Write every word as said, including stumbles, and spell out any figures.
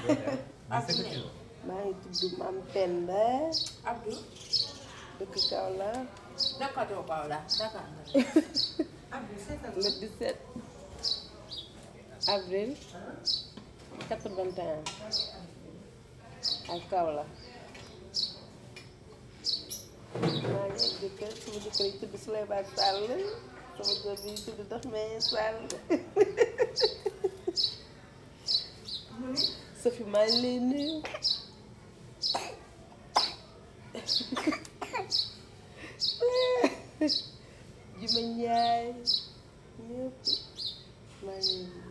maa ngi tudd Mame Penda Abdou. dëkk Kaolack Nekkatoo Kaolack Dakar nga. le dix-sept avril quatre-vingt-un ak Kaolack maa ngi ak jëkkër sama jëkkër yi tudd Souleymane Sall sama doom bi tudd Doxmeye Sall Sophie maa ngi lay nuyu Juma Njaay ñëpp maa ngi